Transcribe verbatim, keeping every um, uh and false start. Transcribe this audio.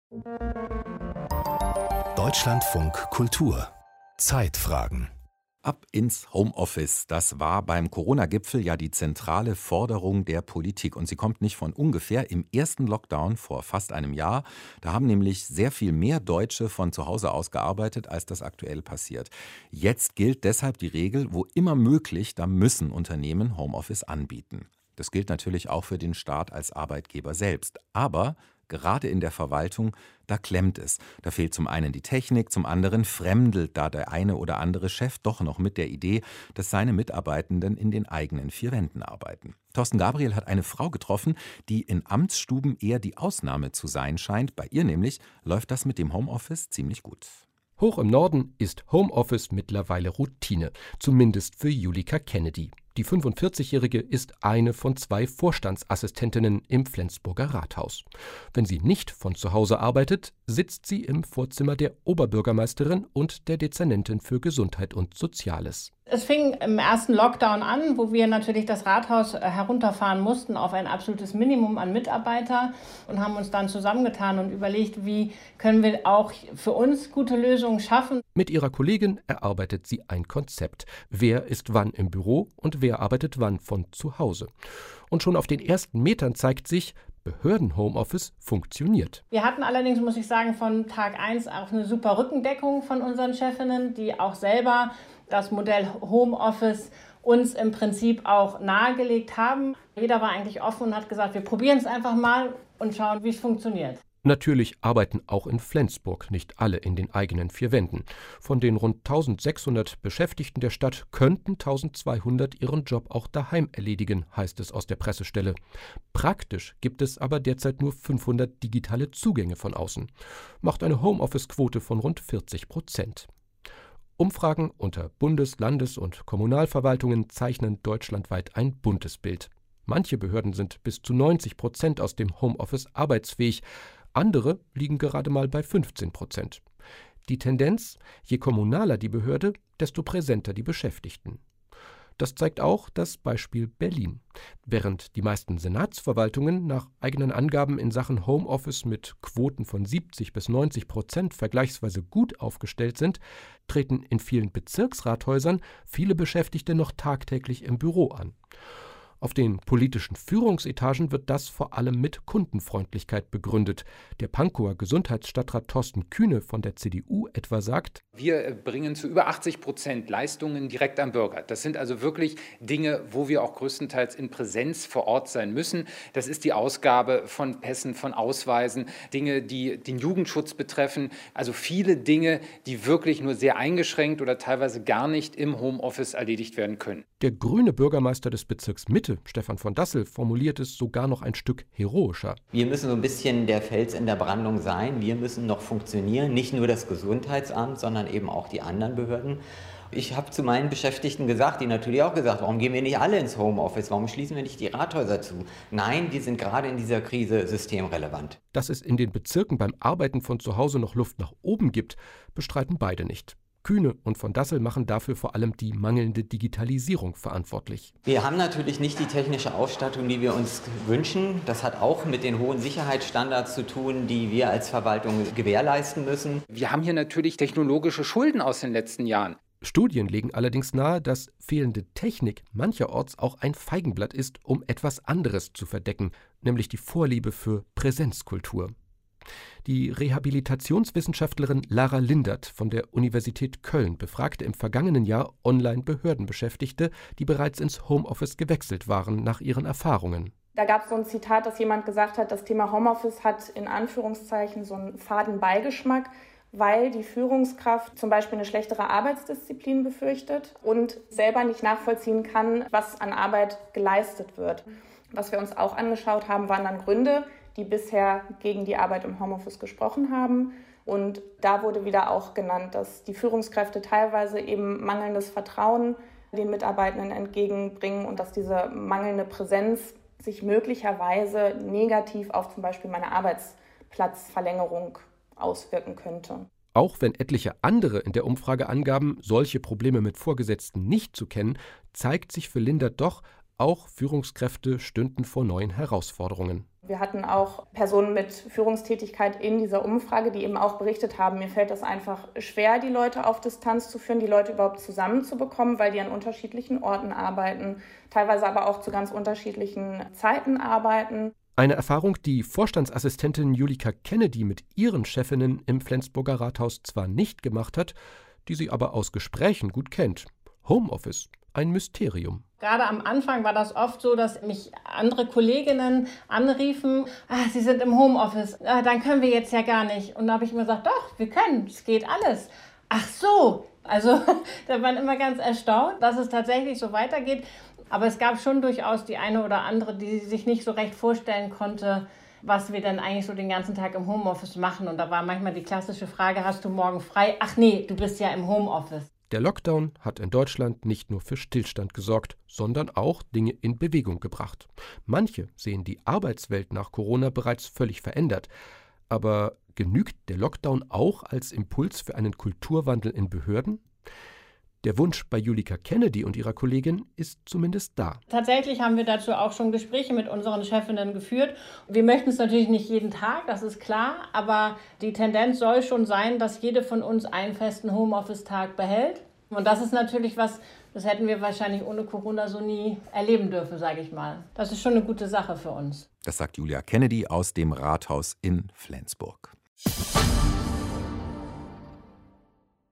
Deutschlandfunk Kultur Zeitfragen. Ab ins Homeoffice, das war beim Corona-Gipfel ja die zentrale Forderung der Politik. Und sie kommt nicht von ungefähr. Im ersten Lockdown vor fast einem Jahr, da haben nämlich sehr viel mehr Deutsche von zu Hause aus gearbeitet, als das aktuell passiert. Jetzt gilt deshalb die Regel, wo immer möglich, da müssen Unternehmen Homeoffice anbieten. Das gilt natürlich auch für den Staat als Arbeitgeber selbst. Aber gerade in der Verwaltung, da klemmt es. Da fehlt zum einen die Technik, zum anderen fremdelt da der eine oder andere Chef doch noch mit der Idee, dass seine Mitarbeitenden in den eigenen vier Wänden arbeiten. Thorsten Gabriel hat eine Frau getroffen, die in Amtsstuben eher die Ausnahme zu sein scheint. Bei ihr nämlich läuft das mit dem Homeoffice ziemlich gut. Hoch im Norden ist Homeoffice mittlerweile Routine, zumindest für Julika Kennedy. Die fünfundvierzigjährige ist eine von zwei Vorstandsassistentinnen im Flensburger Rathaus. Wenn sie nicht von zu Hause arbeitet, sitzt sie im Vorzimmer der Oberbürgermeisterin und der Dezernentin für Gesundheit und Soziales. Es fing im ersten Lockdown an, wo wir natürlich das Rathaus herunterfahren mussten auf ein absolutes Minimum an Mitarbeiter und haben uns dann zusammengetan und überlegt, wie können wir auch für uns gute Lösungen schaffen. Mit ihrer Kollegin erarbeitet sie ein Konzept. Wer ist wann im Büro und wer arbeitet wann von zu Hause? Und schon auf den ersten Metern zeigt sich, Behörden-Homeoffice funktioniert. Wir hatten allerdings, muss ich sagen, von Tag eins auch eine super Rückendeckung von unseren Chefinnen, die auch selber das Modell Homeoffice uns im Prinzip auch nahegelegt haben. Jeder war eigentlich offen und hat gesagt, wir probieren es einfach mal und schauen, wie es funktioniert. Natürlich arbeiten auch in Flensburg nicht alle in den eigenen vier Wänden. Von den rund eintausendsechshundert Beschäftigten der Stadt könnten eintausendzweihundert ihren Job auch daheim erledigen, heißt es aus der Pressestelle. Praktisch gibt es aber derzeit nur fünfhundert digitale Zugänge von außen. Macht eine Homeoffice-Quote von rund vierzig Prozent. Umfragen unter Bundes-, Landes- und Kommunalverwaltungen zeichnen deutschlandweit ein buntes Bild. Manche Behörden sind bis zu neunzig Prozent aus dem Homeoffice arbeitsfähig. Andere liegen gerade mal bei fünfzehn Prozent. Die Tendenz: je kommunaler die Behörde, desto präsenter die Beschäftigten. Das zeigt auch das Beispiel Berlin. Während die meisten Senatsverwaltungen nach eigenen Angaben in Sachen Homeoffice mit Quoten von siebzig bis neunzig Prozent vergleichsweise gut aufgestellt sind, treten in vielen Bezirksrathäusern viele Beschäftigte noch tagtäglich im Büro an. Auf den politischen Führungsetagen wird das vor allem mit Kundenfreundlichkeit begründet. Der Pankower Gesundheitsstadtrat Thorsten Kühne von der C D U etwa sagt: Wir bringen zu über achtzig Prozent Leistungen direkt am Bürger. Das sind also wirklich Dinge, wo wir auch größtenteils in Präsenz vor Ort sein müssen. Das ist die Ausgabe von Pässen, von Ausweisen, Dinge, die den Jugendschutz betreffen. Also viele Dinge, die wirklich nur sehr eingeschränkt oder teilweise gar nicht im Homeoffice erledigt werden können. Der grüne Bürgermeister des Bezirks Mitte, Stefan von Dassel, formuliert es sogar noch ein Stück heroischer. Wir müssen so ein bisschen der Fels in der Brandung sein. Wir müssen noch funktionieren. Nicht nur das Gesundheitsamt, sondern eben auch die anderen Behörden. Ich habe zu meinen Beschäftigten gesagt, die natürlich auch gesagt, warum gehen wir nicht alle ins Homeoffice? Warum schließen wir nicht die Rathäuser zu? Nein, die sind gerade in dieser Krise systemrelevant. Dass es in den Bezirken beim Arbeiten von zu Hause noch Luft nach oben gibt, bestreiten beide nicht. Kühne und von Dassel machen dafür vor allem die mangelnde Digitalisierung verantwortlich. Wir haben natürlich nicht die technische Ausstattung, die wir uns wünschen. Das hat auch mit den hohen Sicherheitsstandards zu tun, die wir als Verwaltung gewährleisten müssen. Wir haben hier natürlich technologische Schulden aus den letzten Jahren. Studien legen allerdings nahe, dass fehlende Technik mancherorts auch ein Feigenblatt ist, um etwas anderes zu verdecken, nämlich die Vorliebe für Präsenzkultur. Die Rehabilitationswissenschaftlerin Lara Lindert von der Universität Köln befragte im vergangenen Jahr Online-Behördenbeschäftigte, die bereits ins Homeoffice gewechselt waren, nach ihren Erfahrungen. Da gab es so ein Zitat, dass jemand gesagt hat, das Thema Homeoffice hat in Anführungszeichen so einen faden Beigeschmack, weil die Führungskraft zum Beispiel eine schlechtere Arbeitsdisziplin befürchtet und selber nicht nachvollziehen kann, was an Arbeit geleistet wird. Was wir uns auch angeschaut haben, waren dann Gründe, die bisher gegen die Arbeit im Homeoffice gesprochen haben. Und da wurde wieder auch genannt, dass die Führungskräfte teilweise eben mangelndes Vertrauen den Mitarbeitenden entgegenbringen und dass diese mangelnde Präsenz sich möglicherweise negativ auf zum Beispiel meine Arbeitsplatzverlängerung auswirken könnte. Auch wenn etliche andere in der Umfrage angaben, solche Probleme mit Vorgesetzten nicht zu kennen, zeigt sich für Lindert doch, auch Führungskräfte stünden vor neuen Herausforderungen. Wir hatten auch Personen mit Führungstätigkeit in dieser Umfrage, die eben auch berichtet haben, mir fällt das einfach schwer, die Leute auf Distanz zu führen, die Leute überhaupt zusammenzubekommen, weil die an unterschiedlichen Orten arbeiten, teilweise aber auch zu ganz unterschiedlichen Zeiten arbeiten. Eine Erfahrung, die Vorstandsassistentin Julika Kennedy mit ihren Chefinnen im Flensburger Rathaus zwar nicht gemacht hat, die sie aber aus Gesprächen gut kennt. Homeoffice, ein Mysterium. Gerade am Anfang war das oft so, dass mich andere Kolleginnen anriefen, ah, Sie sind im Homeoffice, ah, dann können wir jetzt ja gar nicht. Und da habe ich immer gesagt, doch, wir können, es geht alles. Ach so, also da waren immer ganz erstaunt, dass es tatsächlich so weitergeht. Aber es gab schon durchaus die eine oder andere, die sich nicht so recht vorstellen konnte, was wir denn eigentlich so den ganzen Tag im Homeoffice machen. Und da war manchmal die klassische Frage, hast du morgen frei? Ach nee, du bist ja im Homeoffice. Der Lockdown hat in Deutschland nicht nur für Stillstand gesorgt, sondern auch Dinge in Bewegung gebracht. Manche sehen die Arbeitswelt nach Corona bereits völlig verändert. Aber genügt der Lockdown auch als Impuls für einen Kulturwandel in Behörden? Der Wunsch bei Julika Kennedy und ihrer Kollegin ist zumindest da. Tatsächlich haben wir dazu auch schon Gespräche mit unseren Chefinnen geführt. Wir möchten es natürlich nicht jeden Tag, das ist klar, aber die Tendenz soll schon sein, dass jede von uns einen festen Homeoffice-Tag behält. Und das ist natürlich was, das hätten wir wahrscheinlich ohne Corona so nie erleben dürfen, sage ich mal. Das ist schon eine gute Sache für uns. Das sagt Julia Kennedy aus dem Rathaus in Flensburg.